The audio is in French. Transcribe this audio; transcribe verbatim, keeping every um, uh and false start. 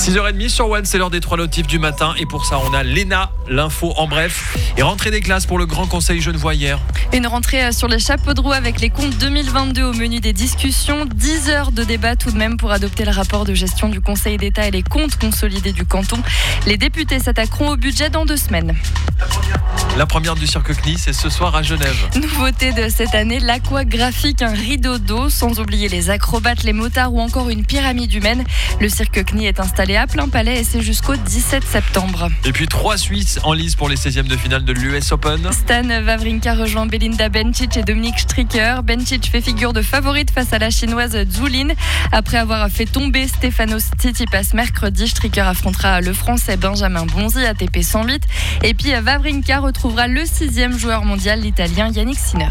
six heures trente sur One, c'est l'heure des trois notifs du matin. Et pour ça, on a Léna, l'info en bref. Et rentrée des classes pour le Grand Conseil Genevois hier. Une rentrée sur les chapeaux de roue avec les comptes deux mille vingt-deux au menu des discussions. dix heures de débat tout de même pour adopter le rapport de gestion du Conseil d'État et les comptes consolidés du canton. Les députés s'attaqueront au budget dans deux semaines. La première du cirque C N I, c'est ce soir à Genève. Nouveauté de cette année, l'aquagraphique, un rideau d'eau, sans oublier les acrobates, les motards ou encore une pyramide humaine. Le cirque C N I est installé à plein palais et c'est jusqu'au dix-sept septembre. Et puis trois Suisses en lice pour les seizièmes de finale de l'U S Open. Stan Wawrinka rejoint Belinda Bencic et Dominic Stricker. Bencic fait figure de favorite face à la chinoise Zhu Lin. Après avoir fait tomber Stefanos Tsitsipas mercredi, Stricker affrontera le français Benjamin Bonzi A T P cent huit. Et puis Wawrinka retrouvera le sixième joueur mondial, l'italien Yannick Sinner.